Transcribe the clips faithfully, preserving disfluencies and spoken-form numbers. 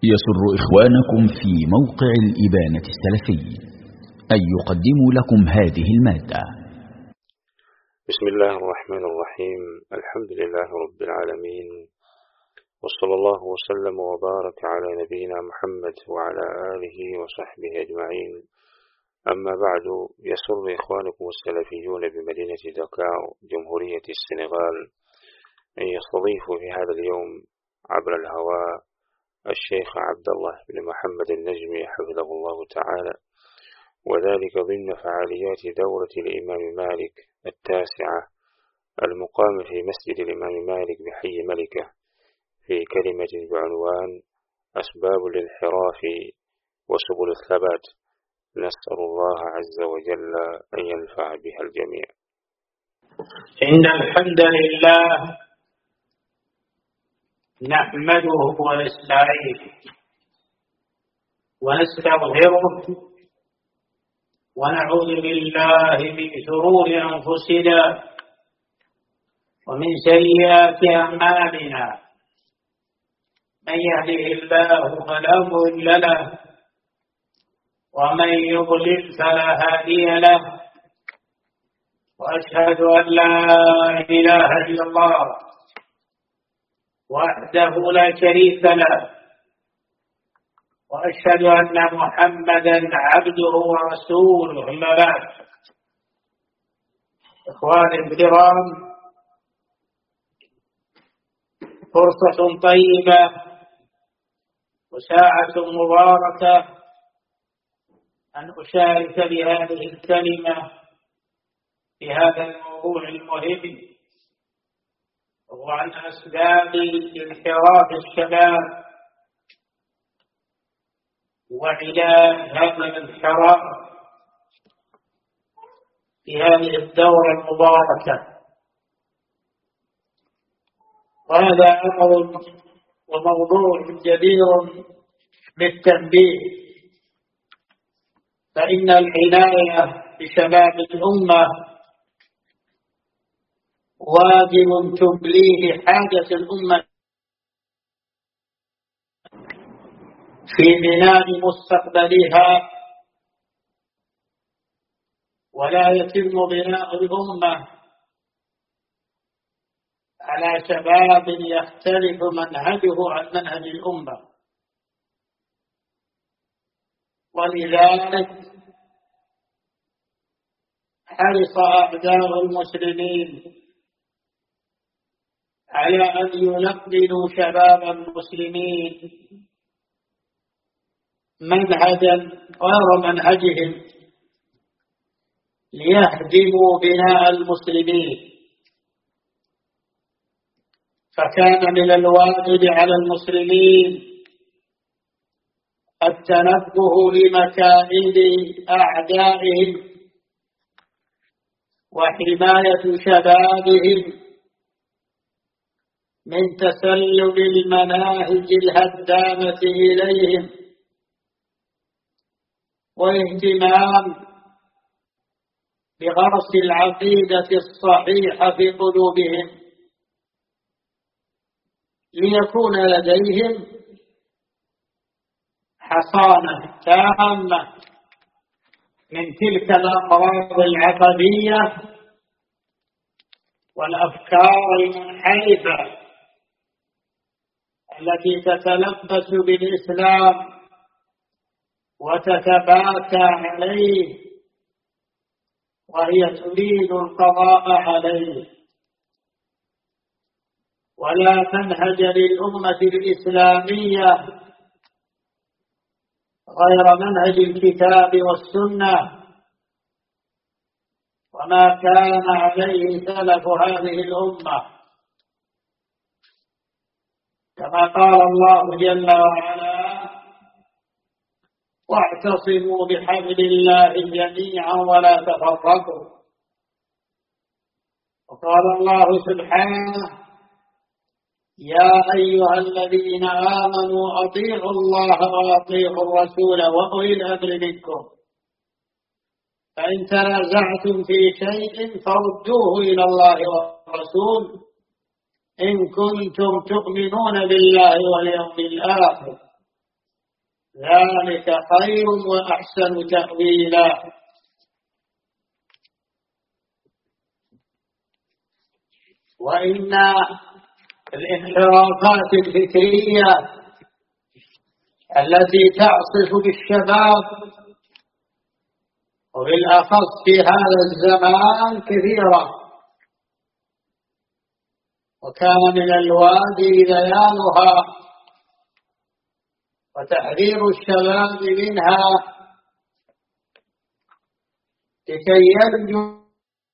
يسر إخوانكم في موقع الإبانة السلفي أن يقدموا لكم هذه المادة. بسم الله الرحمن الرحيم. الحمد لله رب العالمين، وصلى الله وسلم وبارك على نبينا محمد وعلى آله وصحبه أجمعين. أما بعد، يسر إخوانكم السلفيون بمدينة دكار جمهورية السنغال أن يستضيفوا في هذا اليوم عبر الهواء الشيخ عبد الله بن محمد النجمي حفظه الله تعالى، وذلك ضمن فعاليات دورة الإمام مالك التاسعة المقامة في مسجد الإمام مالك بحي ملكة، في كلمة بعنوان أسباب الانحراف وسبل الثبات. نسأل الله عز وجل أن ينفع بها الجميع. إن الحمد لله نحمده ونستعينه ونستغفره ونعوذ بالله من شرور أنفسنا ومن سيئات أعمالنا. من يهده الله فلا مضل له ومن يضلل فلا هادي له، وأشهد أن لا إله إلا الله وحده لا شريك له، وأشهد أن محمدا عبده ورسوله. أما بعد، إخواني الكرام، فرصة طيبة وساعة مباركة أن أشارك بهذه الكلمة في هذا الموضوع المهم، وهو عن أسباب انحراف الشباب وعلاج هذا الانحراف في هذه الدورة المباركة. وهذا أمر وموضوع جدير بالتنبيه، فإن العناية بشباب الأمة واجب تبليه حاجة الأمة في بناء مستقبلها، ولا يتم بناء الأمة على شباب يختلف منهجه عن منهج الأمة. ولذلك حرص أعداء المسلمين على أن يلقنوا شباب المسلمين منهجا غير منهجهم ليهدموا بناء المسلمين. فكان من الواجب على المسلمين التنبه لمكائد أعدائهم وحماية شبابهم من تسلل المناهج الهدامة إليهم، والاهتمام بغرس العقيدة الصحيحة في قلوبهم، ليكون لديهم حصانة تامة من تلك الأمراض العقدية والأفكار المنحرفة التي تتلبس بالإسلام وتتباكى عليه، وهي تريد القضاء عليه. ولا منهج للأمة الإسلامية غير منهج الكتاب والسنة وما كان عليه سلف هذه الأمة، كما قال الله جل وعلا: واعتصموا بحبل الله جميعا ولا تفرقوا. وقال الله سبحانه: يا أيها الذين آمنوا أطيعوا الله وأطيعوا الرسول وأولي الأمر منكم، فإن تنازعتم في شيء فردوه إلى الله والرسول إن كنتم تؤمنون بالله واليوم الآخر ذلك خير وأحسن تأويلا. وإن الانحرافات الفكرية التي تعصف بالشباب وبالأخص في هذا الزمان كثيرة، وكان من الواجب بيانها وتحذير الشباب منها لكي ينجو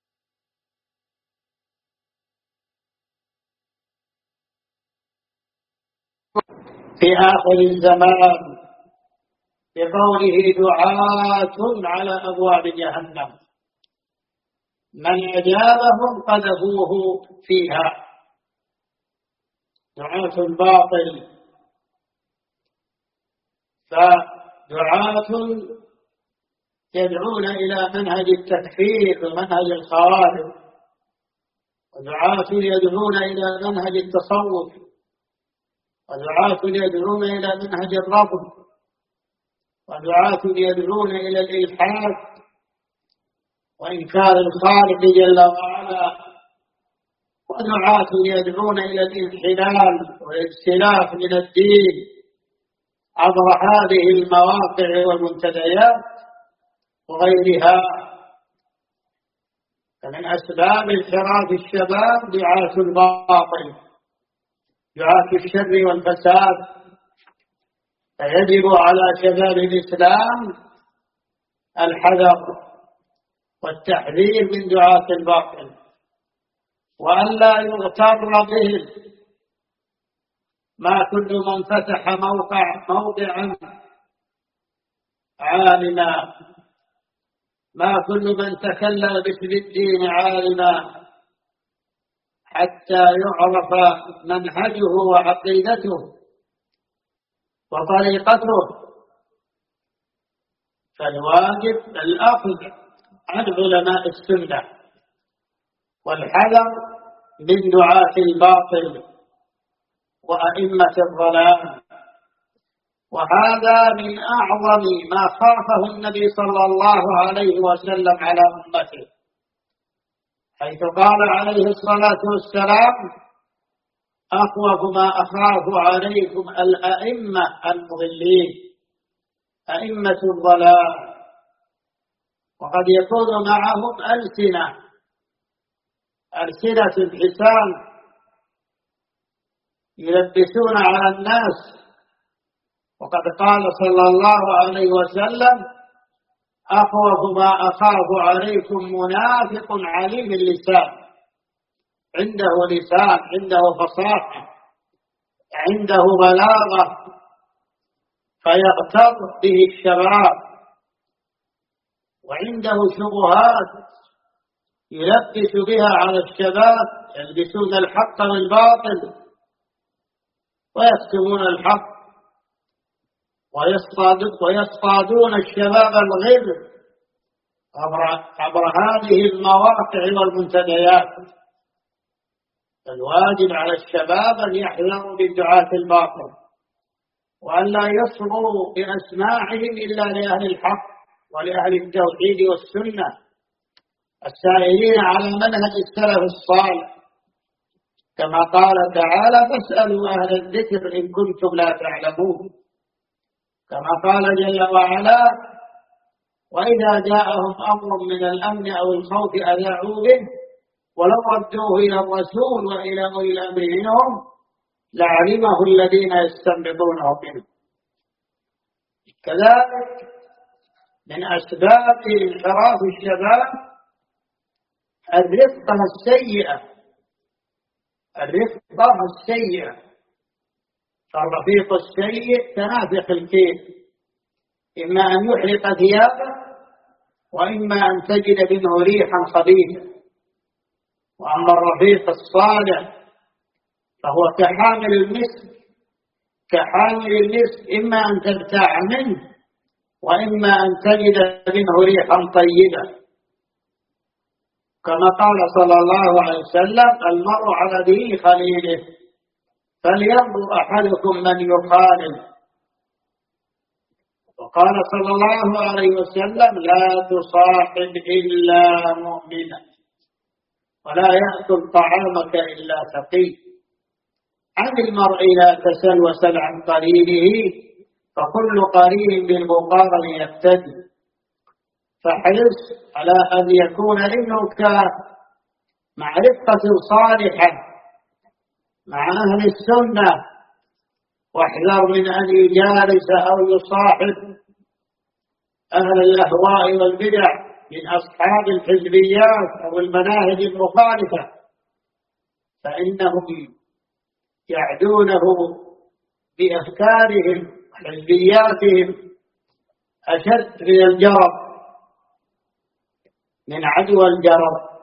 في آخر الزمان، بقوله دعاة على أبواب جهنم من أجابهم قذفوه فيها. دعاة الباطل، فدعاة يدعون إلى منهج التكفير ومنهج الخوارج، ودعاة يدعون إلى منهج التصوف، ودعاة يدعون إلى منهج الرفض، ودعاة يدعون إلى الإلحاد وإنكار الخالق جل وعلا، ودعاة يدعون إلى الانحلال والاختلاف من الدين عبر هذه المواقع والمنتديات وغيرها. فمن أسباب انحراف الشباب دعاة الباطل، دعاة الشر والفساد. فيجب على شباب الإسلام الحذر والتحذير من دعاة الباطل، وأن لا يغتر بهم. ما كل من فتح موقع موضعا عالما، ما كل من تكلم باسم الدين عالما، حتى يعرف منهجه وعقيدته وطريقته. فالواجب الأخذ عن علماء السنة والحذر من دعاة الباطل وأئمة الضلال. وهذا من أعظم ما خافه النبي صلى الله عليه وسلم على أمته، حيث قال عليه الصلاة والسلام: أخوف ما أخاف عليكم الأئمة المضلين، أئمة الضلال. وقد يكون معهم ألسنة ألسنة الحسان يلبسون على الناس. وقد قال صلى الله عليه وسلم: أخوف ما أخاف عليكم منافق عليم اللسان، عنده لسان، عنده فصاحة، عنده بلاغة، فيغتر به الشباب، وعنده شبهات يلبس بها على الشباب، يلبسون الحق بالباطل ويكتمون الحق ويصطادون الشباب الغر عبر هذه المواقع والمنتديات. الواجب على الشباب أن يحذروا من دعاة الباطل، وأن لا يصغوا بأسماعهم إلا لأهل الحق ولأهل التوحيد والسنة السائرين على منهج السلف الصالح، كما قال تعالى: فاسألوا أهل الذكر إن كنتم لا تعلمون. كما قال جل وعلا: وإذا جاءهم أمر من الأمن أو الخوف أذاعوا به ولو ردوه إلى الرسول وإلى أولي الأمر منهم لعلمه الذين يستنبطونه منه. كذلك من أسباب انحراف الشباب الرفقة السيئة الرفقة السيئة فالرفيق السيء كنافخ الكيل، إما أن يحرق ثيابه وإما أن تجد منه ريحا خبيثة. وأما الرفيق الصالح فهو كحامل المسك كحامل المسك إما أن تبتاع منه وإما أن تجد منه ريحا طيبة. كما قال صلى الله عليه وسلم: المرء على دين خليله فلينظر أحدكم من يخالل. وقال صلى الله عليه وسلم: لا تصاحب إلا مؤمنا، ولا يأكل طعامك إلا تقي. عن المرء لا تسل وسل عن قرينه، فكل قرين بالمقارن يقتدي. فحرص على أن يكون ابنك مع رفقة صالحة مع أهل السنة، واحذر من أن يجالس أو يصاحب أهل الأهواء والبدع من أصحاب الحزبيات أو المناهج المخالفة، فإنهم يعدونه بأفكارهم وحزبياتهم أشد من الجرب، من عدوى الجرب.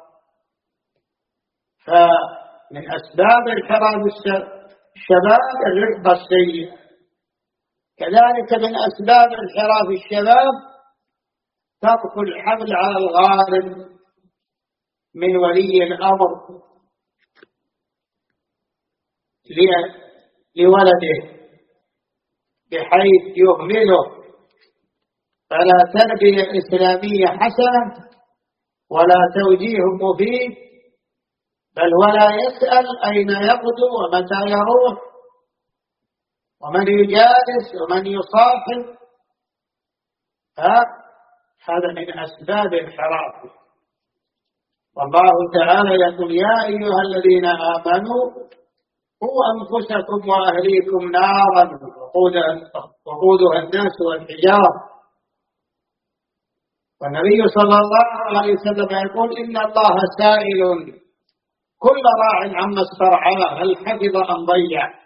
فمن أسباب انحراف الشباب الرفقة السيئة، كذلك من أسباب انحراف الشباب ترك الحمل على الغالب من ولي الأمر لولده بحيث يهمله، فلا تربية إسلامية حسنة ولا توجيه مفيد، بل ولا يسأل أين يغدو ومتى يروح ومن يجالس ومن يصاحب. هذا من أسباب الانحراف. والله تعالى يقول: يا أيها الذين آمنوا قوا أنفسكم وأهليكم نارا وقودها الناس والحجارة. والنبي صلى الله عليه وسلم يقول: إن الله سائل كل راع عما استرعاه، هل حفظ أم ضيع؟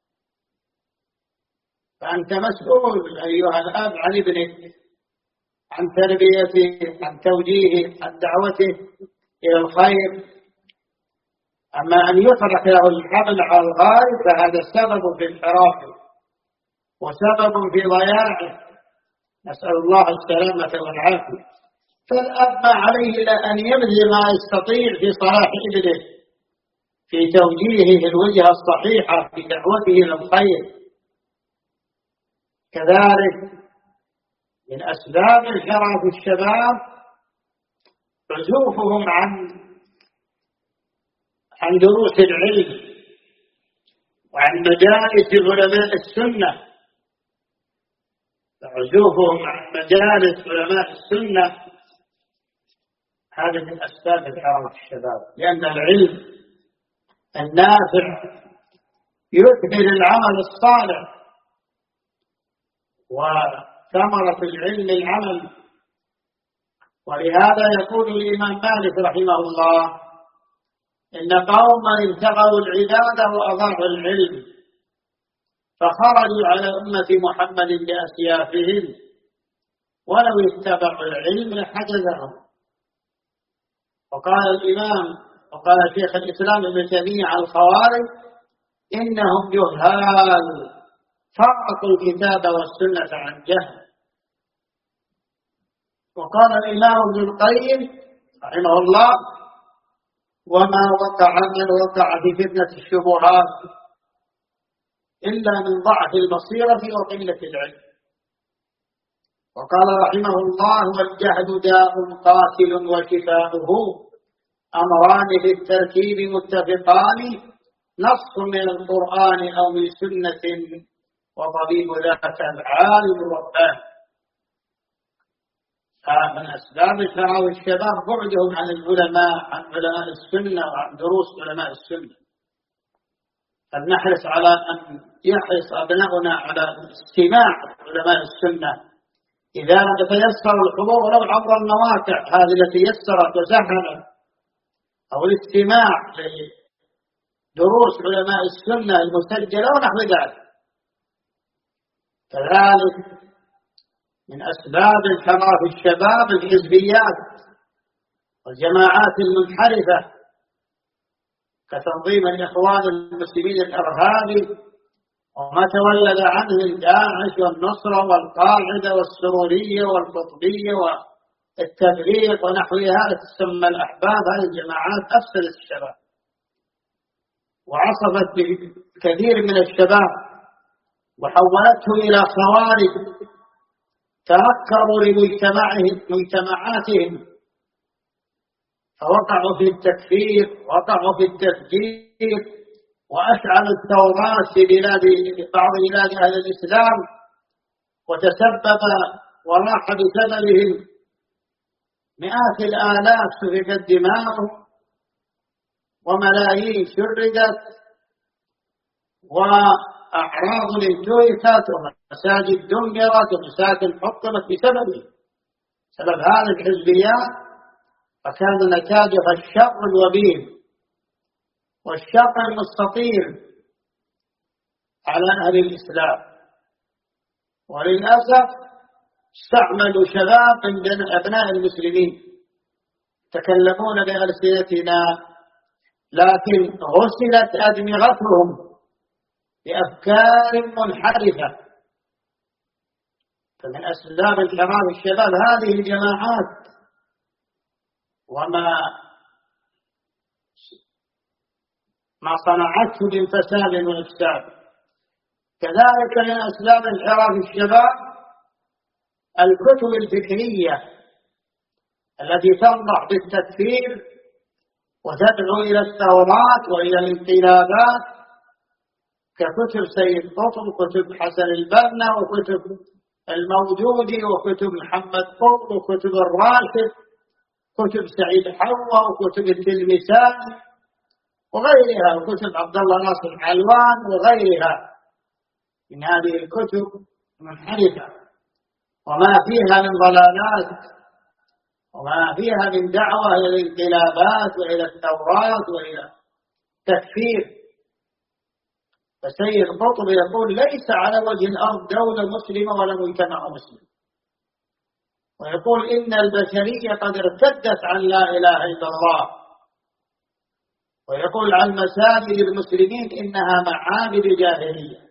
فأنت مسؤول أيها الأب عن ابنك، عن تربيته، عن توجيهه، عن دعوته إلى الخير. أما أن يترك له الحمل على الغالب فهذا سبب في انحرافه وسبب في ضياعه، نسأل الله السلامة والعافية. فالأب ما عليه إلا أن يبذل ما يستطيع في صلاح ابنه، في توجيهه الوجهة الصحيحة، في دعوته إلى الخير. كذلك من أسباب انحراف الشباب عزوفهم عن عن دروس العلم وعن مجالس علماء السنة. عزوفهم عن مجالس علماء السنة هذا من أسباب انحراف الشباب، لأن العلم النافع يثمر العمل الصالح، وثمرة العلم العمل. ولهذا يقول الإمام مالك رحمه الله: إن قوما ابتغوا العبادة وأضاعوا العلم، فخرجوا على أمة محمد بأسيافهم، ولو اتبعوا العلم لحجزهم. وقال الإمام وقال شيخ الإسلام ابن تيمية على الخوارج: إنهم جهال فرقوا الكتاب والسنة عن جهل. وقال الإمام ابن القيم رحمه الله: وما وقع من وقع في فتنة الشبهات إلا من ضعف البصيرة وقلة العلم. وقال رحمه الله: والجهل داء قاتل وشفاؤه أمران في التركيب متفقان، نص من القرآن أو من سنة، وطبيب ذاك العالم الرباني. فمن أسباب انحراف الشباب بعدهم عن العلماء، عن علماء السنة وعن دروس علماء السنة. فلنحرص على أن يحرص أبناؤنا على استماع علماء السنة إذا لم يتيسر الحضور ولو عبر المواقع هذه التي يسرت وسهلت، أو الاستماع لدروس علماء السنة المسجلة ونحو ذلك. كذلك من أسباب انحراف الشباب الحزبيات والجماعات المنحرفة كتنظيم الإخوان المسلمين الإرهابي وما تولد عنه الداعش والنصرة والقاعدة والسرورية والقطبية والتبليغ ونحوها تسمى الأحباب. هذه الجماعات أفسدت الشباب وعصبت بكثير من الشباب وحولته إلى خوارج تنكروا لمجتمعهم مجتمعاتهم فوقعوا في التكفير، وقعوا في التفجير، وأشعلوا الثورات في بلاد بعض بلاد أهل الإسلام، وتسبب وراح بسببهم مئات الآلاف سفكت دماؤهم، وملايين شردت، وأعراض انتهكت، ومساجد دمرت، ومساكن حطمت بسببه، سبب هذه الحزبيات. فكان نتاجها الشر الوبيل والشر المستطيل على أهل الإسلام. وللأسف استعملوا شباب من أبناء المسلمين يتكلمون بألسنتنا، لكن غسلت أدمغتهم بأفكار منحرفة. فمن أسباب انحراف الشباب هذه الجماعات وما ما صنعته من فساد وإفساد. كذلك من أسباب انحراف الشباب الكتب الفكرية التي تنضح بالتكفير وتدعو إلى الثورات وإلى الانقلابات، ككتب سيد قطب، كتب حسن البنا، وكتب الموجودي، وكتب محمد قطب، وكتب الراشد، كتب سعيد حوا، وكتب التلمسان وغيرها، وكتب عبد الله ناصر علوان وغيرها من هذه الكتب المنحرفة، وما فيها من ضلالات، وما فيها من دعوة إلى الانقلابات وإلى الثورات وإلى تكفير. فسيد قطب يقول: ليس على وجه الأرض دولة مسلمة ولا مجتمع مسلم، ويقول: إن البشرية قد ارتدت عن لا إله إلا الله، ويقول عن مساجد المسلمين إنها معابد جاهلية.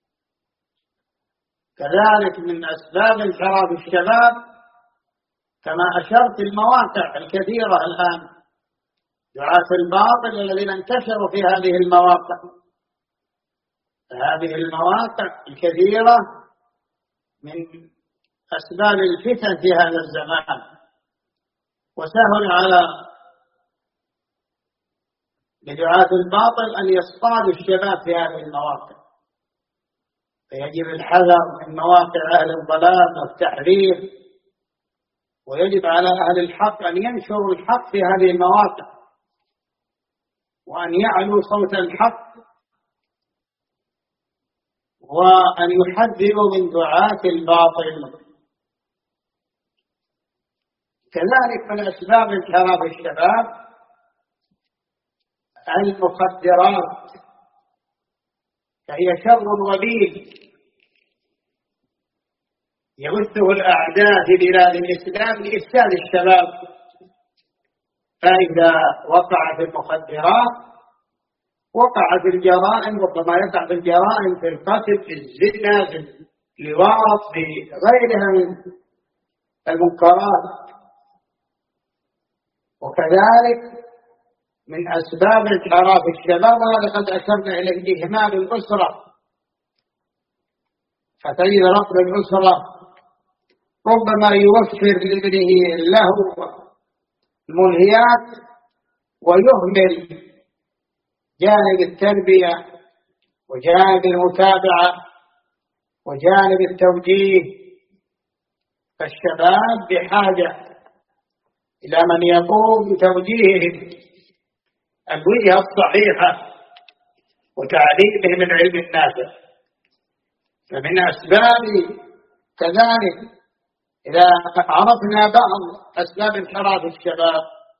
كذلك من أسباب انحراف الشباب كما أشرت المواقع الكثيرة الآن، دعاة الباطل الذين انتشروا في هذه المواقع هذه المواقع الكثيرة من أسباب الفتن في هذا الزمان، وسهل على لدعاة الباطل أن يصطادوا الشباب في هذه المواقع. فيجب الحذر من مواقع أهل الضلال والتحريف، ويجب على أهل الحق أن ينشروا الحق في هذه المواقع، وأن يعلوا صوت الحق، وأن يحذروا من دعاة الباطل. كذلك من أسباب انحراف الشباب المخدرات، فهي شر وبيل يبثه الأعداء في بلاد الإسلام لإفساد الشباب. فإذا وقع في المخدرات وقع في الجرائم، ربما يقع في الجرائم في القتل، في الزنا، في اللواط، في غيرها من المنكرات. وكذلك من أسباب انحراف الشباب ولقد أشرنا إليه إهمال الأسرة، فتجد رب الأسرة ربما يوفر لابنه له الملهيات ويهمل جانب التربية وجانب المتابعة وجانب التوجيه. فالشباب بحاجة إلى من يقوم بتوجيههم الوجهة الصحيحة وتعليمهم من علم النافع. فمن أسباب كذلك إذا عرفنا بعض أسباب انحراف الشباب،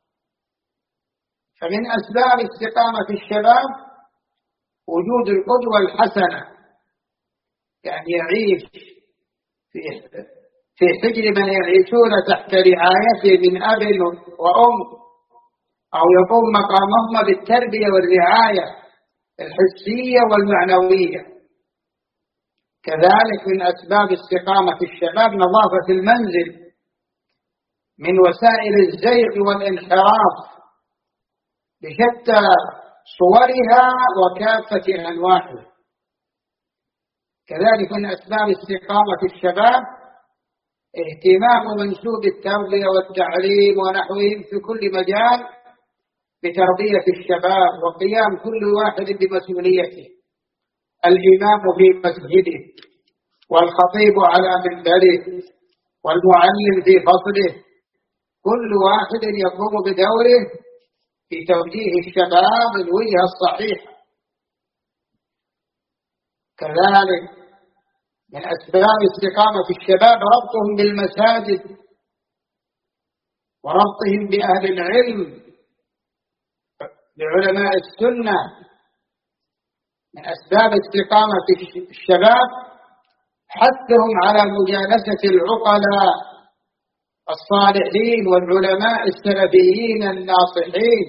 فمن أسباب استقامة الشباب وجود القدوة الحسنة، يعني يعيش في في حجر من يعيشون تحت رعايته من أب وأم، أو يقوم مقامهما بالتربية والرعاية الحسية والمعنوية. كذلك من أسباب استقامة الشباب نظافة المنزل من وسائل الزيغ والانحراف بشتى صورها وكافة أنواعها. كذلك من أسباب استقامة الشباب اهتمام منسوب التربية والتعليم ونحوهم في كل مجال بتربية الشباب وقيام كل واحد بمسؤوليته، الإمام في مسجده والخطيب على منبره والمعلم في فصله، كل واحد يقوم بدوره في توجيه الشباب الوجهة الصحيحة. كذلك من أسباب استقامة الشباب ربطهم بالمساجد وربطهم بأهل العلم بعلماء السنة. من أسباب استقامة الشباب حثهم على مجالسة العقلاء الصالحين والعلماء السلفيين الناصحين.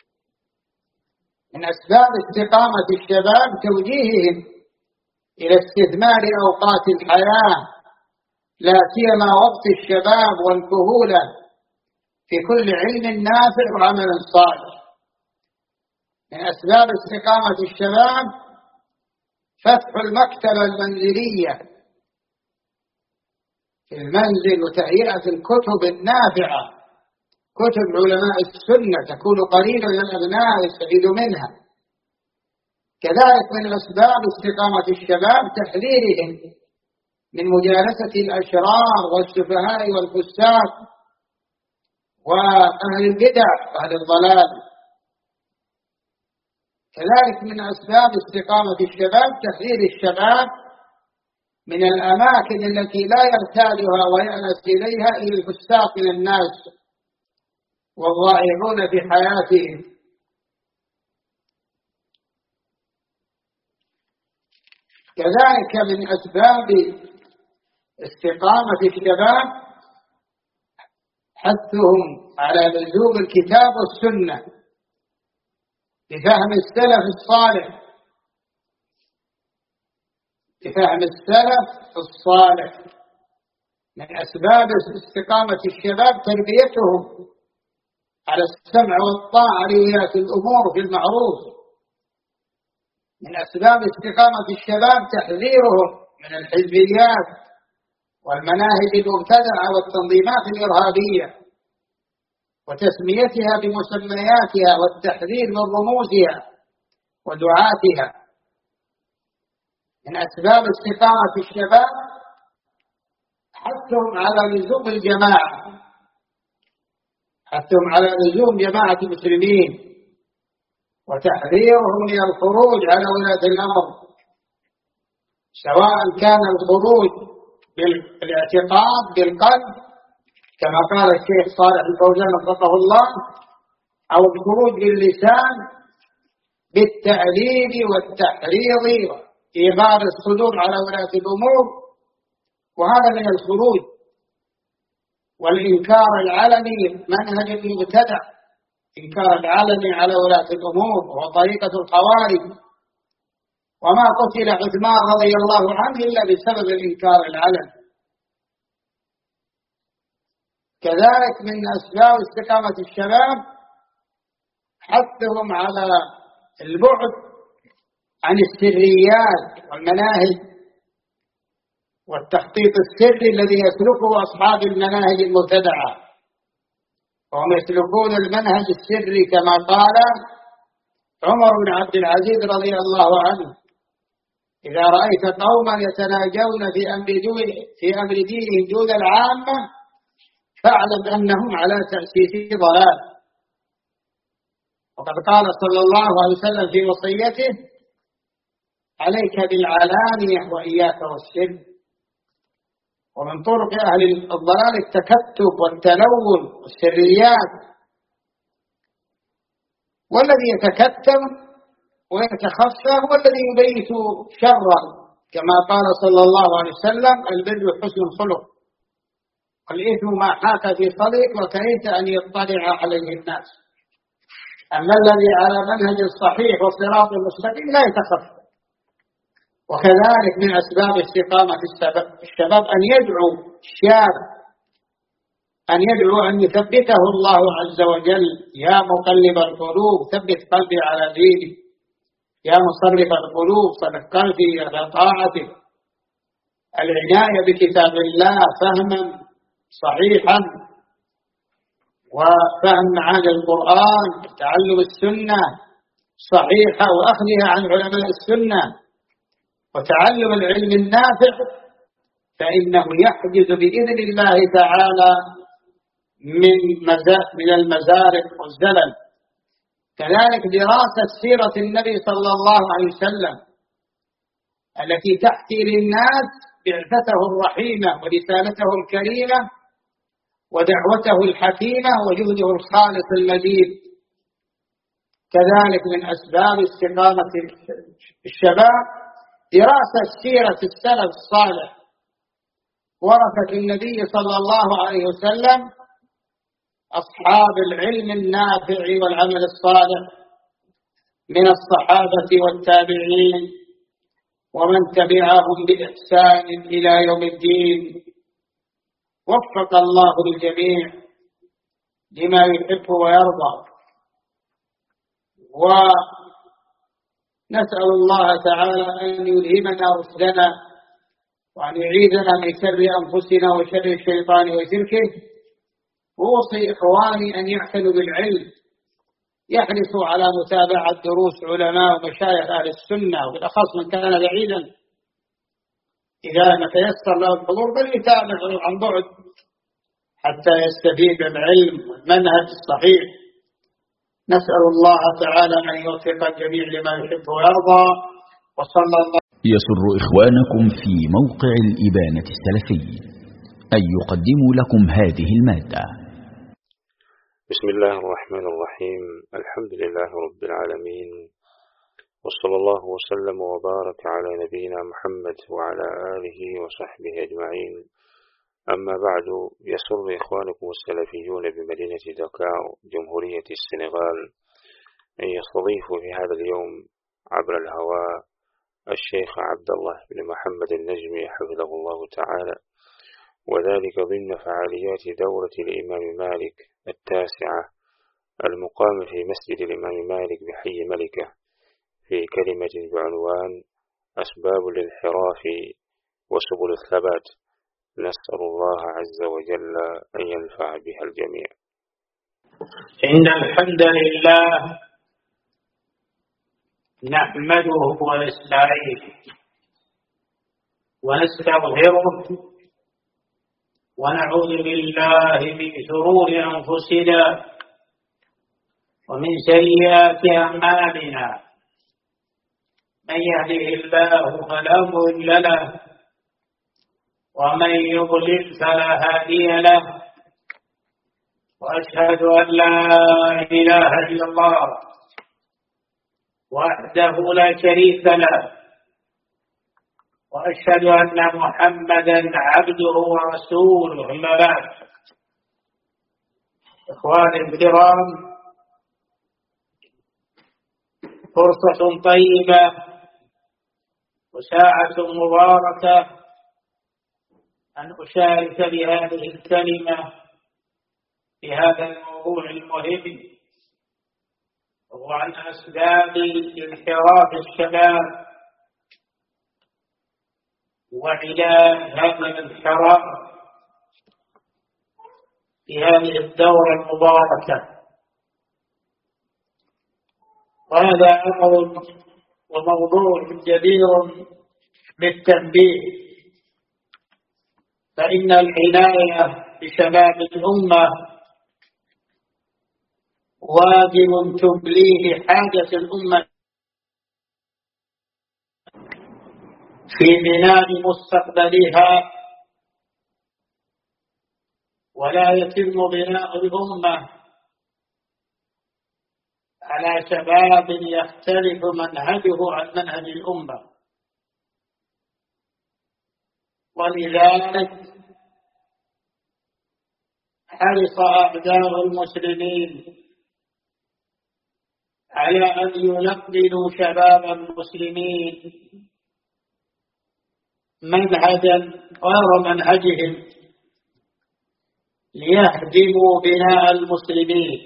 من أسباب استقامة الشباب توجيههم إلى استثمار أوقات الحياة، لا سيما وقت الشباب والكهولة، في كل علم نافع وعمل صالح. من أسباب استقامة الشباب فتح المكتبة المنزلية في المنزل وتهيئة الكتب النافعة، كتب علماء السنة تكون قريبا للأبناء يستفيدوا منها. كذلك من أسباب استقامة الشباب تحذيرهم من مجالسة الأشرار والسفهاء والفساق وأهل البدع وأهل الضلال. كذلك من أسباب استقامة الشباب تحذير الشباب من الأماكن التي لا يرتادها ويأنس إليها إلى الفساق من الناس والضائعون في حياتهم. كذلك من أسباب استقامة الشباب حثهم على لزوم الكتاب والسنة بفهم السلف الصالح، بفهم السلف الصالح. من أسباب استقامة الشباب تربيتهم على السمع والطاعة لولاة الأمور في المعروف. من أسباب استقامة الشباب تحذيرهم من الحزبيات والمناهج المبتدعة والتنظيمات الإرهابية وتسميتها بمسمياتها والتحذير من رموزها ودعاتها. من أسباب استقامة الشباب حثهم على لزوم الجماعة، حثهم على لزوم جماعة المسلمين وتحذيرهم من الخروج على ولاة الأمر، سواء كان الخروج بالاعتقاد بالقلب كما قال الشيخ صالح الفوزان وفقه الله، أو الخروج باللسان بالتأليل والتحريض وإيغار الصدور على ولاة الأمور، وهذا من الخروج. والإنكار العلني منهج مبتدع، إنكار العلني على ولاة الأمور وهو طريقة الخوارج، وما قتل عثمان رضي الله عنه إلا بسبب الإنكار العلني. كذلك من أسباب استقامة الشباب حثهم على البعد عن السريات والمناهج والتخطيط السري الذي يسلكه أصحاب المناهج المبتدعة، وهم يسلكون المنهج السري كما قال عمر بن عبد العزيز رضي الله عنه: إذا رأيت قوما يتناجون في أمر في أمر دينهم دون العامة فاعلم أنهم على تأسيس ضلال. وقد قال صلى الله عليه وسلم في وصيته: عليك بالعلانية وإياك والسر. ومن طرق أهل الضلال التكتب والتلون والسريات، والذي يتكتم ويتخفى هو الذي يبيت شرا، كما قال صلى الله عليه وسلم: البر حسن الخلق، والإثم ما حاك في صدرك وكرهت أن يطلع عليه الناس. أما الذي على منهج الصحيح والصراط المستقيم لا يتخفى. وكذلك من أسباب استقامة الشباب أن يدعو الشاب، أن يدعو أن يثبته الله عز وجل: يا مقلب القلوب ثبت قلبي على دينك، يا مصرف القلوب صرف قلبي على طاعتك. العناية بكتاب الله فهما صحيحا وفهم معاني القرآن وتعلم السنة صحيحة وأخذها عن علماء السنة وتعلم العلم النافع، فإنه يحجز بإذن الله تعالى من من المزارق والزلل. كذلك دراسة سيرة النبي صلى الله عليه وسلم التي تحكي للناس بعثته الرحيمة ورسالته الكريمة ودعوته الحكيمة وجهده الخالص المجيد. كذلك من أسباب استقامة الشباب دراسة سيرة السلف الصالح ورثة النبي صلى الله عليه وسلم أصحاب العلم النافع والعمل الصالح من الصحابة والتابعين ومن تبعهم بإحسان إلى يوم الدين. وفق الله الجميع لما يحب ويرضى، ونسأل الله تعالى أن يلهمنا رشدنا وأن يعيذنا من شر أنفسنا وشر الشيطان وشركه. أوصي إخواني أن يعتنوا بالعلم، يحرصوا على متابعة دروس علماء ومشايخ أهل السنة، وبالأخص من كان بعيدا إذا ما تيسر له الحضور بل يتابع عن بعد حتى يستفيد العلم والمنهج الصحيح. نسأل الله تعالى أن يوفق الجميع لما يحب ويرضى. وصلى الله. يسر إخوانكم في موقع الإبانة السلفي أن يقدموا لكم هذه المادة. بسم الله الرحمن الرحيم. الحمد لله رب العالمين، وصلى الله وسلم وبارك على نبينا محمد وعلى آله وصحبه أجمعين. أما بعد، يسر إخوانكم السلفيون بمدينة دكار جمهورية السنغال أن يستضيفوا في هذا اليوم عبر الهواء الشيخ عبد الله بن محمد النجمي حفظه الله تعالى، وذلك ضمن فعاليات دورة الإمام مالك التاسعة المقام في مسجد الإمام مالك بحي ملكة، في كلمة بعنوان أسباب الانحراف وسبل الثبات. نسأل الله عز وجل أن ينفع بها الجميع. إن الحمد لله نحمده ونستعينه ونستغفره ونعوذ بالله من شرور أنفسنا ومن سيئات أعمالنا. من يهده الله فلا مضل له ومن يضلل فلا هادي له، وأشهد أن لا إله إلا الله وحده لا شريك له، وأشهد أن محمدا عبده ورسوله. أما بعد، إخواني الكرام، فرصة طيبة وساعة مباركة أن أشارك بهذه الكلمة في هذا الموضوع المهم، وهو عن أسباب انحراف الشباب وعلاج هذا الانحراف في هذه الدورة المباركة. وهذا أمر وموضوع جدير بالتنبيه، فإن العناية بشباب الأمة واجب تبليه حاجة الأمة في بناء مستقبلها، ولا يتم بناء الأمة على شباب يختلف منهجه عن منهج الأمة. ولذلك حرص أعداء المسلمين على أن ينقلوا شباب المسلمين منهجا غير منهجهم ليهدموا بناء المسلمين.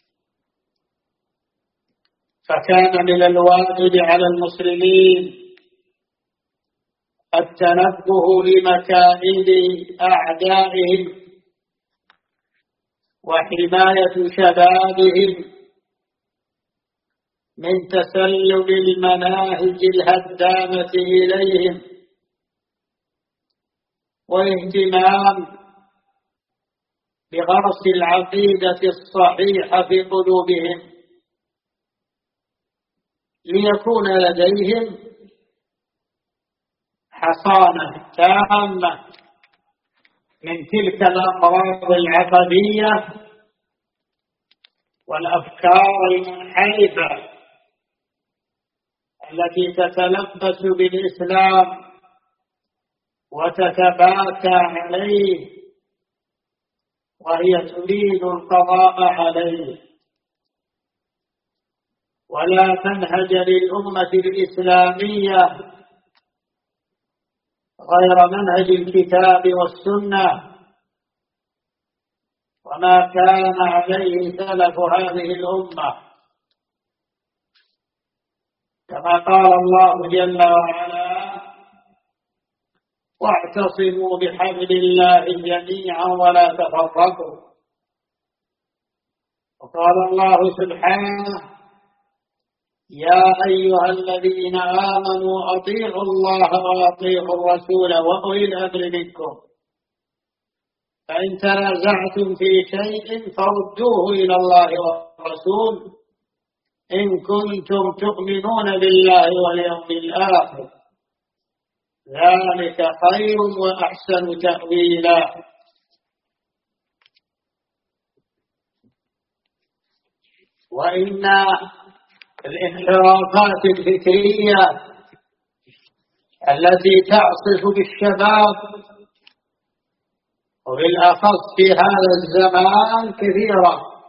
فكان من الواجب على المسلمين التنبه لمكائد أعدائهم وحماية شبابهم من تسلل المناهج الهدامة إليهم، والاهتمام بغرس العقيدة الصحيحة في قلوبهم ليكون لديهم حصانة تامة من تلك الأمراض العقدية والأفكار المنحرفة التي تتلبس بالإسلام وتتباكى عليه وهي تريد القضاء عليه، ولا منهج للأمة الإسلامية غير منهج الكتاب والسنة وما كان عليه سلف هذه الأمة، كما قال الله جل وعلا: واعتصموا بحبل الله جميعا ولا تفرقوا. وقال الله سبحانه: يا أيها الذين آمنوا أطيعوا الله وأطيعوا الرسول وأولي الأمر منكم، فإن تنازعتم في شيء فردوه إلى الله والرسول إن كنتم تؤمنون بالله واليوم الآخر، ذلك خير وأحسن تأويلا. وإن الانحرافات الفكرية التي تعصف بالشباب وبالأخص في هذا الزمان كثيرة،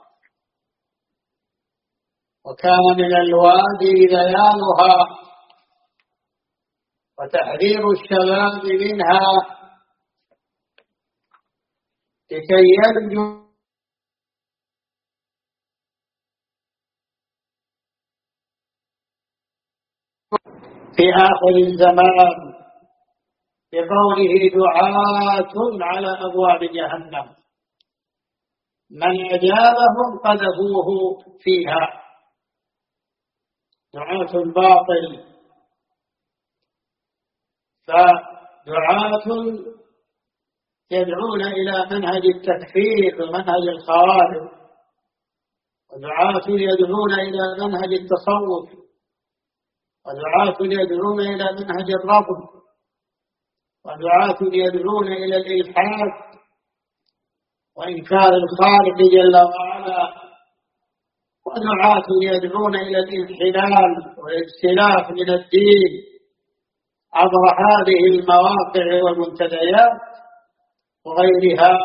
وكان من الواجب بيانها وتحذير الشباب منها لكي ينجو في آخر الزمان بقوله: دعاة على أبواب جهنم من أجابهم قذفوه فيها. دعاة الباطل، فدعاة يدعون إلى منهج التكفير ومنهج الخوارج، ودعاة يدعون إلى منهج التصوف، ودعاة يدعون إلى منهج الرفض، ودعاة يدعون إلى الإلحاد وإنكار الخالق جل وعلا، ودعاة يدعون إلى الانحلال والاختلاف من الدين عبر هذه المواقع والمنتديات وغيرها.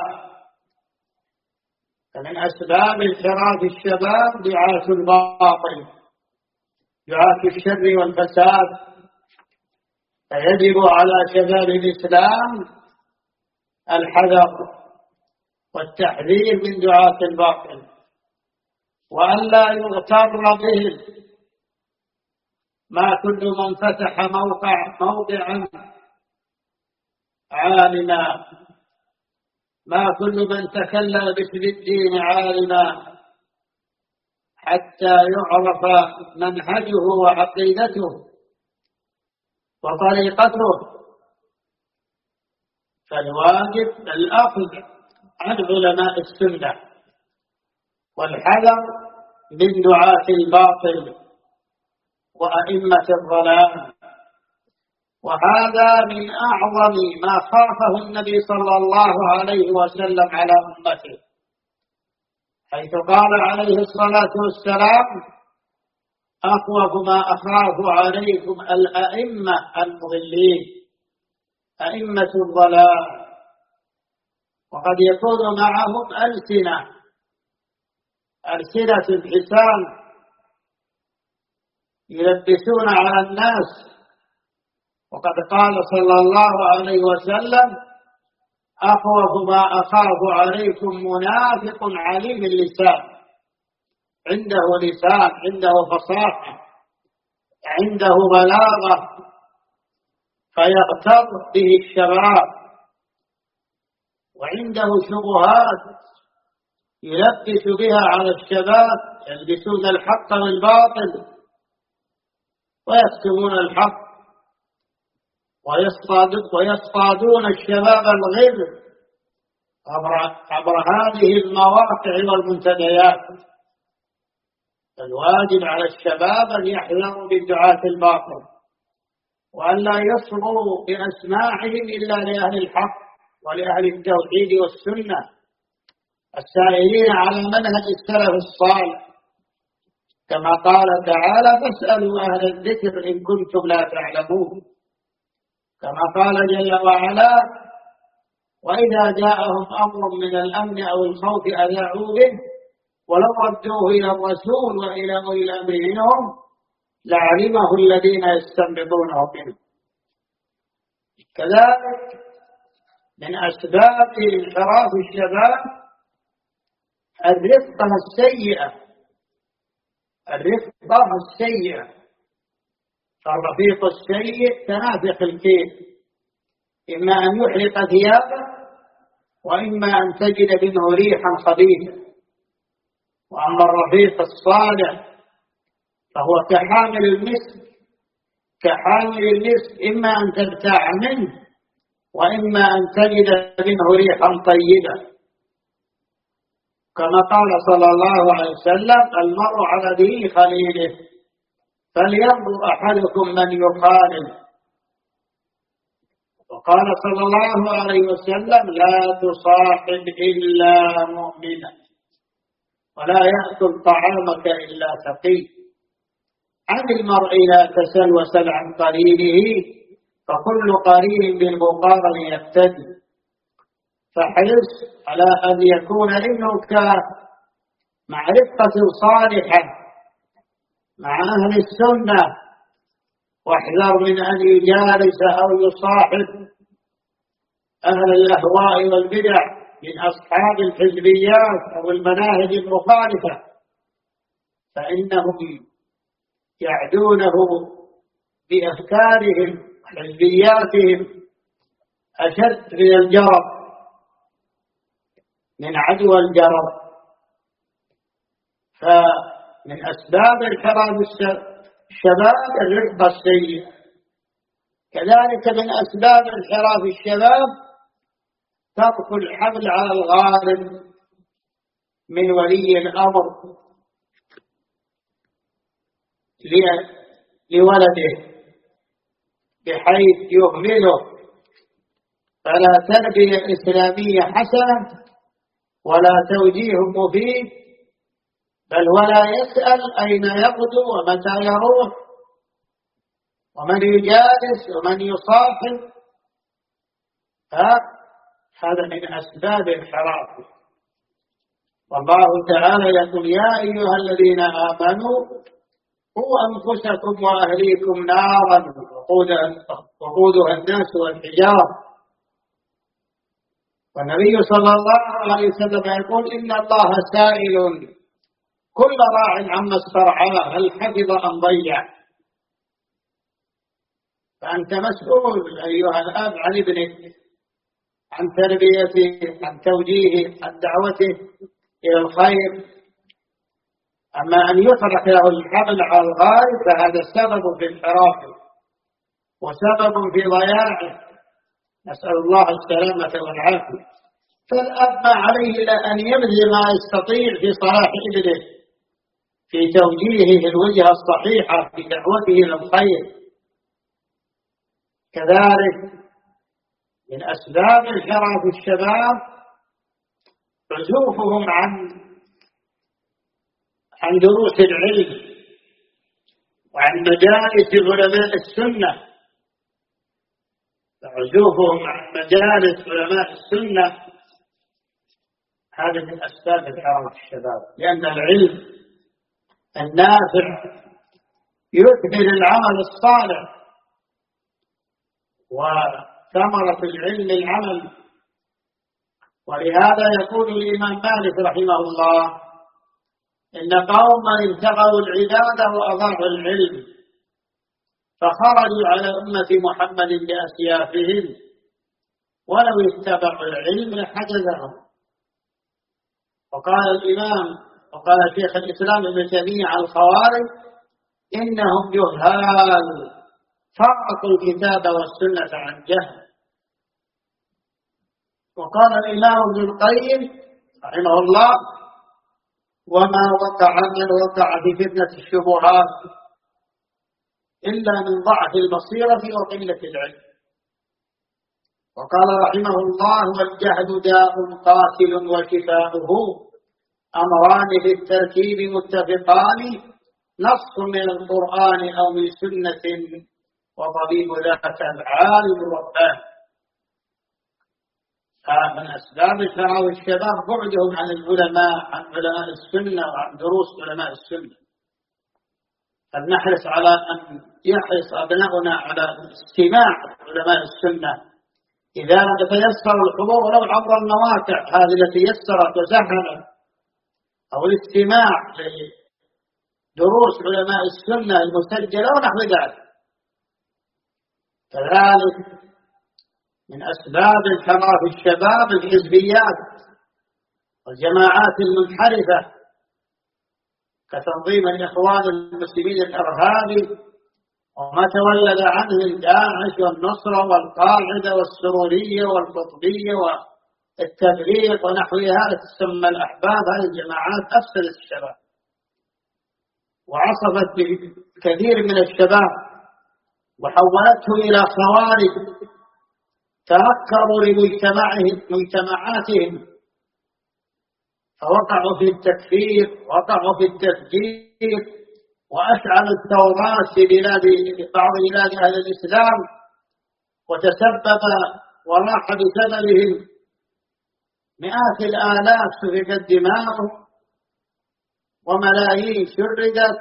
فمن أسباب انحراف الشباب دعاة الباطل، دعاة الشر والفساد، فيجب على شباب الإسلام الحذر والتحذير من دعاة الباطل، وأن لا يغتر بهم. ما كل من فتح موقع موضعا عالما، ما كل من تكلم باسم الدين عالما حتى يعرف منهجه وعقيدته وطريقته، فالواجب الأخذ عن علماء السنة والحذر من دعاة الباطل وأئمة الضلال. وهذا من أعظم ما خافه النبي صلى الله عليه وسلم على أمته، حيث قال عليه الصلاة والسلام: أخوف ما أخاف عليكم الأئمة المضلين، أئمة الضلال، وقد يكون معهم ألسنة ألسنة الحسان يلبسون على الناس. وقد قال صلى الله عليه وسلم: أخوف ما أخاف عليكم منافق عليم اللسان، عنده لسان، عنده فصاحة، عنده بلاغة، فيغتر به الشباب، وعنده شبهات يلبس بها على الشباب، يلبسون الحق بالباطل ويكتمون الحق ويصطادون الشباب الغر عبر هذه المواقع والمنتديات. الواجب على الشباب أن يحذروا بالدعاة الباطل وأن لا يصغوا بأسماعهم إلا لأهل الحق ولأهل التوحيد والسنة السائرين على منهج السلف الصالح، كما قال تعالى: فاسألوا أهل الذكر إن كنتم لا تعلمون. كما قال جل وعلا: وإذا جاءهم أمر من الأمن أو الخوف أذاعوا به ولو ردوه إلى الرسول وإلى أولي الأمر منهم لعلمه الذين يستنبطونه منه. كذلك من أسباب انحراف الشباب الرفقة السيئة الرفقة السيئة فالرفيق السيء تنافق الكيل، إما أن يحرق ثيابه وإما أن تجد منه ريحا خبيثة. وأما الرفيق الصالح فهو كحامل المسك كحامل المسك إما أن تبتاع منه وإما أن تجد منه ريحا طيبة. كما قال صلى الله عليه وسلم: المرء على دين خليله فلينظر أحدكم من يخالل. وقال صلى الله عليه وسلم: لا تصاحب إلا مؤمنا ولا يأكل طعامك إلا تقي. عن المرء لا تسل وسل عن قرينه فكل قرين بالمقارن يقتدي. فحرص على أن يكون ابنك مع رفقة صالحة مع أهل السنة، واحذر من أن يجالس أو يصاحب أهل الأهواء والبدع من أصحاب الحزبيات أو المناهج المخالفة، فإنهم يعدونه بأفكارهم وحزبياتهم أشد من الجرب من عدوى الجرب. فمن أسباب انحراف الشباب الرفقة السيئة. كذلك من أسباب انحراف الشباب ترك الحمل على الغالب من ولي الأمر لولده بحيث يهمله، فلا تربية إسلامية حسنة ولا توجيه مفيد، بل ولا يسأل أين يغدو ومتى يروح ومن يجالس ومن يصاحب. هذا من أسباب انحرافه. والله تعالى يقول: يا أيها الذين آمنوا قوا أنفسكم وأهليكم نارا وقودها الناس والحجارة. والنبي صلى الله عليه وسلم يقول: إن الله سائل كل راع عما استرعاه هل حفظ أم ضيع. فأنت مسؤول أيها الأب عن ابنك، عن تربيته، عن توجيهه، عن دعوته إلى الخير. أما أن يترك له الحمل على الغالب فهذا سبب في انحرافه وسبب في ضياعه، نسأل الله السلامة والعافية. فالأب ما عليه إلا أن يبذل ما يستطيع في صلاح ابنه، في توجيهه الوجهة الصحيحة، في دعوته إلى الخير. كذلك من أسباب انحراف الشباب عزوفهم عن عن دروس العلم وعن مجالس علماء السنة. عزوفهم عن مجالس علماء السنة هذا من أسباب انحراف الشباب، لأن العلم النافع يثمر العمل الصالح، وثمرة العلم العمل. ولهذا يقول الإمام مالك رحمه الله: إن قوما ابتغوا العبادة وأضاعوا العلم فخرجوا على أمة محمد بأسيافهم ولو اتبعوا العلم لحجزهم. وقال الإمام وقال شيخ الإسلام ابن تيمية على الخوارج إنهم جهال فرقوا الكتاب والسنة عن جهل. وقال الإمام ابن القيم رحمه الله وما وقع من وقع في فتنة الشبهات إلا من ضعف البصيرة وقلة العلم. وقال رحمه الله والجهل داء قاتل وشفاؤه أمران في التركيب متفقان نص من القرآن أو من سنة وطبيب ذاك العالم الرباني. فمن أسباب شراء الشباب بعدهم عن العلماء عن علماء السنة وعن دروس علماء السنة. فلنحرص على أن يحرص أبناؤنا على استماع علماء السنة إذا تيسر الحضور ولو عبر المواقع هذه التي يسرت وسهلت أو الاستماع لدروس علماء السنة المسجلة ونحو ذلك. كذلك من أسباب انحراف الشباب الحزبيات والجماعات المنحرفة كتنظيم الإخوان المسلمين الإرهابي وما تولد عنه الداعش والنصرة والقاعدة والسرورية والقطبية والتبليغ ونحوها تسمى الأحباب. هذه الجماعات أفسدت الشباب وعصفت بكثير من الشباب وحولته إلى خوارج تنكروا لمجتمعهم مجتمعاتهم فوقعوا في التكفير وقعوا في التفجير وأشعلوا الثورات في بلاد بعض بلاد أهل الإسلام وتسبب وراح بسببهم مئات الآلاف سفكت دماؤهم وملايين شردت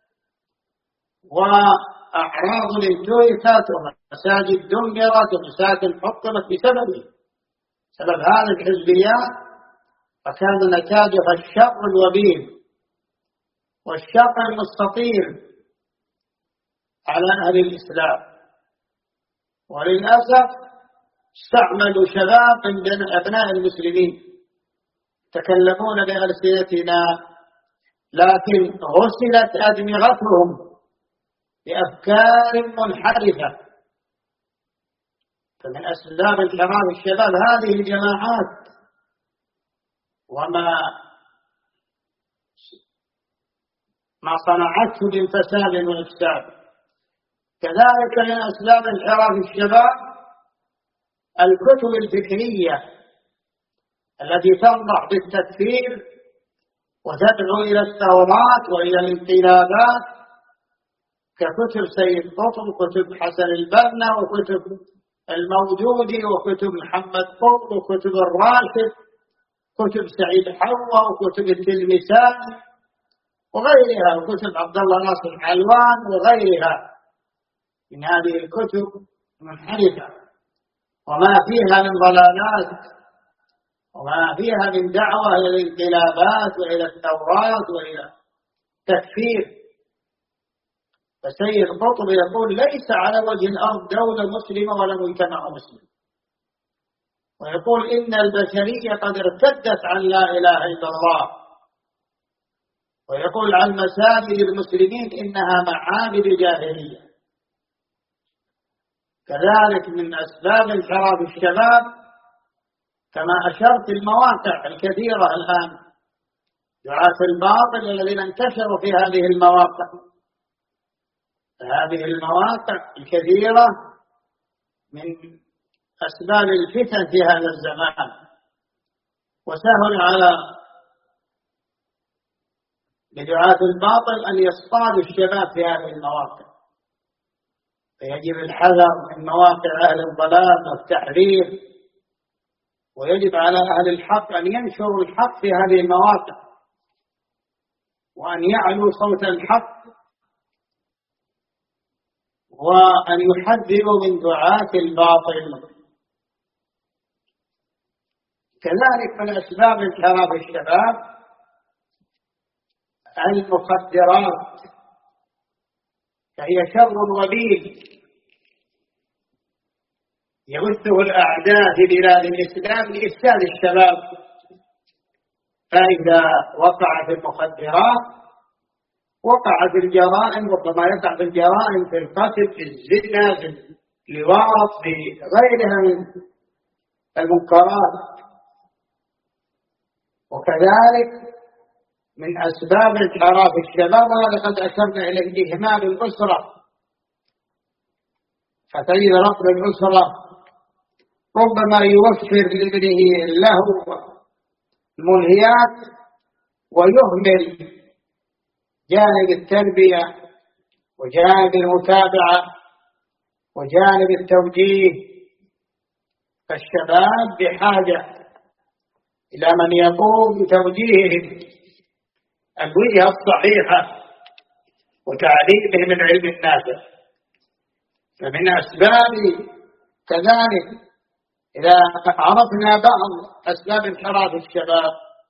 وأعراض انتهكت ومساجد دمرت ومساكن حطمت بسببه سبب هذه الحزبيات. فكان نتاجها الشر الوبيل والشر المستطير على أهل الإسلام. وللأسف استعملوا شباب من أبناء المسلمين تكلمون بألسنتنا لكن غسلت أدمغتهم بأفكار منحرفة. فمن أسباب انحراف الشباب هذه الجماعات وما ما صنعته من فساد وإفساد. كذلك من أسباب انحراف الشباب الكتب الفكرية التي تنضح بالتكفير وتدعو إلى الثورات وإلى الانقلابات ككتب سيد قطب وكتب حسن البنا وكتب الموجودي وكتب محمد قطب وكتب الراشد كتب سعيد حوا وكتب التلمسان وغيرها وكتب عبد الله ناصر حلوان وغيرها من هذه الكتب المنحرفة وما فيها من ضلالات وما فيها من دعوة إلى الانقلابات وإلى الثورات وإلى تكفير. فسيد قطب يقول ليس على وجه الأرض دولة مسلمة ولا مجتمع مسلم، ويقول إن البشرية قد ارتدت عن لا إله إلا الله، ويقول عن مساجد المسلمين إنها معابد جاهلية. كذلك من أسباب انحراف الشباب كما أشرت المواقع الكثيرة الآن دعاة الباطل الذين انتشروا في هذه المواقع هذه المواقع الكثيرة من أسباب الفتن في هذا الزمان. وسهل على بدعاة الباطل أن يصطادوا الشباب في هذه المواقع، فيجب الحذر من مواقع أهل الضلال والتحريف، ويجب على أهل الحق أن ينشروا الحق في هذه المواقع وأن يعلوا صوت الحق وأن يحذروا من دعاة الباطل. كذلك من أسباب انحراف الشباب المخدرات، فهي شر وبيل يبثه الأعداء في بلاد الإسلام لإفساد الشباب. فإذا وقع في المخدرات وقع في الجرائم، ربما يقع في الجرائم في القتل، في الزنا، في اللواط، في غيرها من المنكرات. وكذلك من أسباب انحراف الشباب، ولقد أشرنا إلى إهمال الأسرة، فتجد رب الأسرة ربما يوفر لابنه اللهو الملهيات ويهمل جانب التربية وجانب المتابعة وجانب التوجيه. فالشباب بحاجة إلى من يقوم بتوجيههم الوجهة الصحيحة وتعليمهم العلم النافع. فمن أسباب كذلك إذا عرفنا بعض أسباب انحراف الشباب،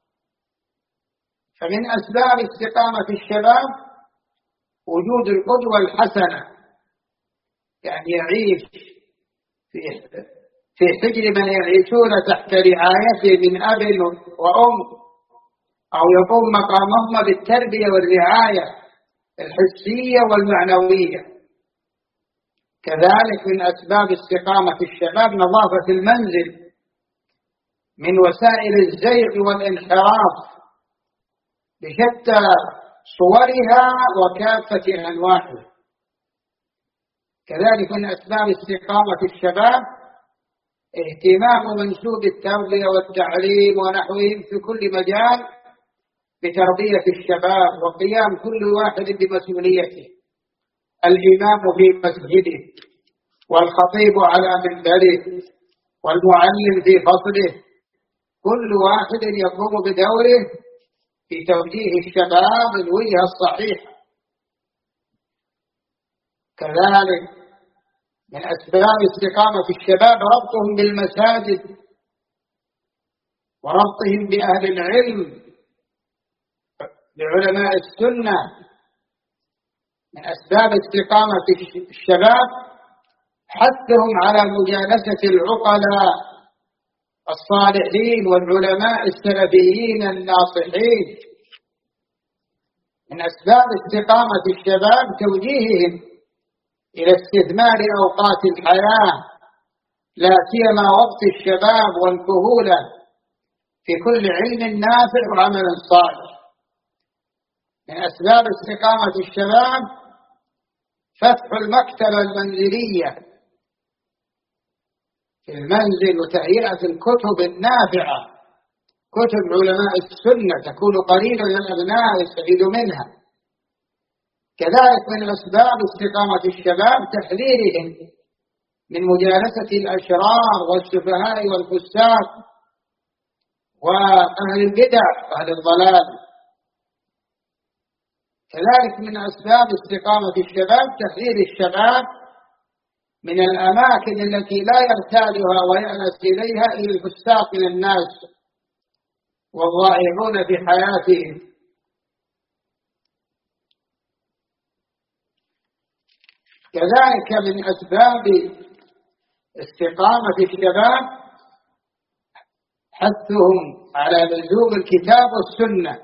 فمن أسباب استقامة الشباب وجود القدوة الحسنة، يعني يعيش في في حجر من يعيشون تحت رعايته من أب وأم، أو يقوم مقامهما بالتربية والرعاية الحسية والمعنوية. كذلك من أسباب استقامة الشباب نظافة المنزل من وسائل الزيغ والانحراف بشتى صورها وكافة أنواعها. كذلك من أسباب استقامة الشباب اهتمام منسوب التربية والتعليم ونحوهم في كل مجال بتربية الشباب، وقيام كل واحد بمسؤوليته، الإمام في مسجده، والخطيب على منبره، والمعلم في فصله، كل واحد يقوم بدوره في توجيه الشباب الوجهة الصحيحة. كذلك من أسباب استقامة الشباب ربطهم بالمساجد وربطهم بأهل العلم بعلماء السنة. من أسباب استقامة الشباب حثهم على مجالسة العقلاء الصالحين والعلماء السلفيين الناصحين. من أسباب استقامة الشباب توجيههم إلى استثمار أوقات الحياة، لا سيما وقت الشباب والكهولة، في كل علم نافع وعمل صالح. من أسباب استقامة الشباب فتح المكتبة المنزلية في المنزل وتهيئة الكتب النافعة، كتب علماء السنة تكون قريبا للأبناء يستفيدوا منها. كذلك من أسباب استقامة الشباب تحذيرهم من مجالسة الأشرار والسفهاء والفساق وأهل البدع وأهل الضلال. كذلك من أسباب استقامة الشباب تحذير الشباب من الأماكن التي لا يرتادها ويأنس إليها إلى الفساق من الناس والضائعون في حياتهم. كذلك من أسباب استقامة الشباب حثهم على لزوم الكتاب والسنة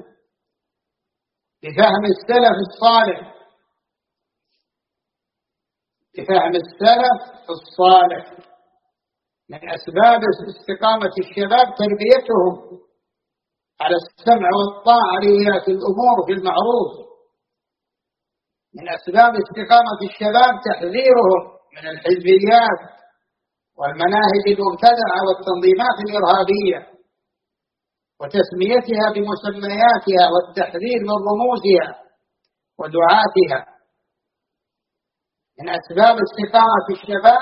بفهم السلف الصالح، بفهم السلف الصالح. من أسباب استقامة الشباب تربيتهم على السمع والطاعة لولاة الأمور في المعروف. من أسباب استقامة الشباب تحذيرهم من الحزبيات والمناهج المبتدعة والتنظيمات الإرهابية وتسميتها بمسمياتها والتحذير من رموزها ودعاتها. من أسباب استقامة الشباب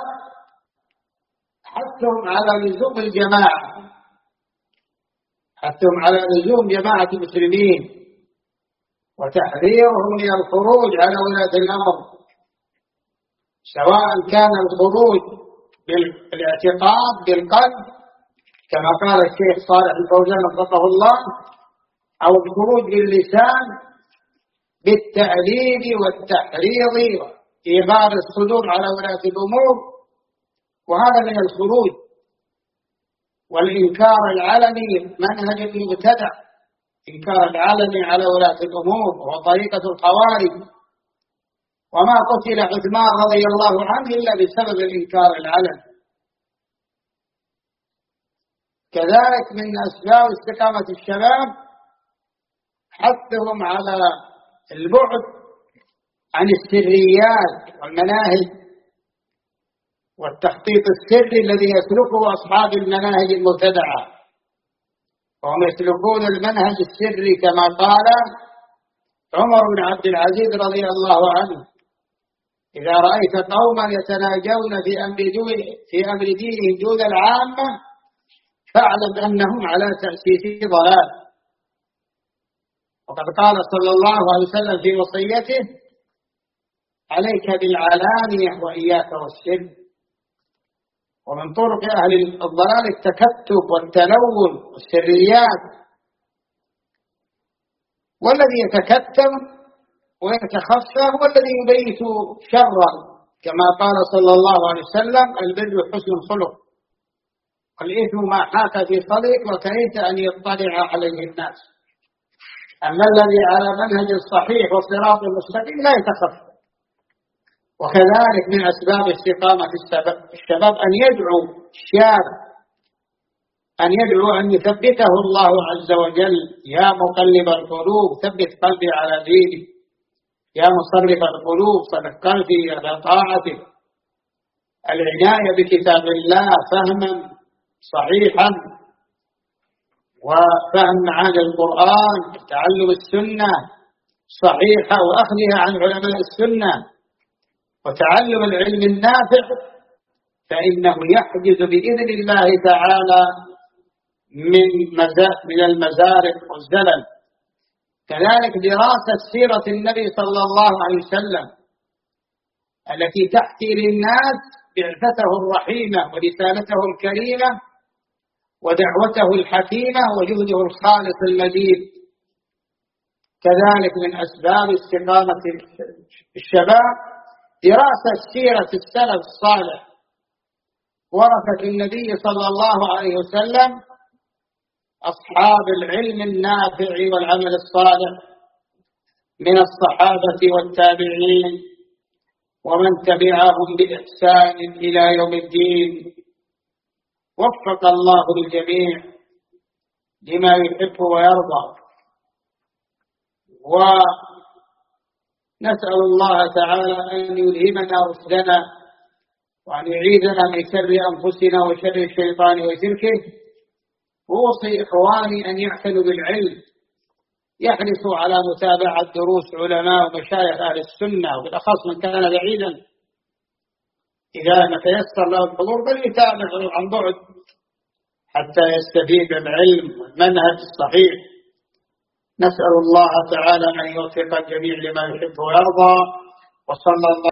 حثهم على لزوم الجماعة، حثهم على لزوم جماعة المسلمين وتحذيرهم من الخروج على ولاة الأمر، سواء كان الخروج بالاعتقاد بالقلب كما قال الشيخ صالح الفوزان وفقه الله، أو الخروج باللسان بالتأليل والتحريض وإيغار الصدور على ولاة الأمور، وهذا من الخروج والإنكار العلني منهج المبتدع إنكار العلني على ولاة الأمور، وهو طريقة الخوارج. وما قتل عثمان رضي الله عنه إلا بسبب الإنكار العلني. كذلك من أسباب استقامة الشباب حثهم على البعد عن السريات والمناهج والتخطيط السري الذي يسلكه أصحاب المناهج المبتدعة، وهم يسلكون المنهج السري كما قال عمر بن عبد العزيز رضي الله عنه: إذا رأيت قوما يتناجون في أمر في أمر دينهم دون العامة فاعلم أنهم على تأسيس ضلال. وقد قال صلى الله عليه وسلم في وصيته: عليك بالعلانية وإياك والسر. ومن طرق أهل الضلال التكتب والتلون والسريات، والذي يتكتم ويتخفى هو الذي يبيت شرا، كما قال صلى الله عليه وسلم: البر حسن الخلق، والإثم ما حاك في صدرك وكرهت أن يطلع عليه الناس. أما الذي على منهج الصحيح والصراط المستقيم لا يتخفى. وكذلك من أسباب استقامة الشباب أن يدعو الشاب، أن يدعو أن يثبته الله عز وجل: يا مقلب القلوب ثبت قلبي على دينك، يا مصرف القلوب صرف قلبي على طاعتك. العناية بكتاب الله فهما صحيحا وفهم معاني القرآن، تعلم السنة صحيحة وأخذها عن علماء السنة، وتعلم العلم النافع، فإنه يحجز بإذن الله تعالى من من المزارق والزلل. كذلك دراسة سيرة النبي صلى الله عليه وسلم التي تحكي للناس بعثته الرحيمة ورسالته الكريمة ودعوته الحكيمة وجهده الخالص المجيد. كذلك من أسباب استقامة الشباب دراسة سيرة السلف الصالح ورثة النبي صلى الله عليه وسلم، أصحاب العلم النافع والعمل الصالح من الصحابة والتابعين ومن تبعهم بإحسان إلى يوم الدين. وفق الله الجميع لما يحب ويرضى، ونسأل الله تعالى أن يلهمنا رشدنا وأن يعيذنا من شر أنفسنا وشر الشيطان وشركه. أوصي إخواني أن يعتنوا بالعلم، يحرصوا على متابعة دروس علماء ومشايخ أهل السنة، وبالأخص من كان بعيدا إذا ما تيسر له الحضور بل يتابع عن بعد حتى يستفيد العلم والمنهج الصحيح. نسأل الله تعالى أن يوفق الجميع لما يحب ويرضى. وصلى الله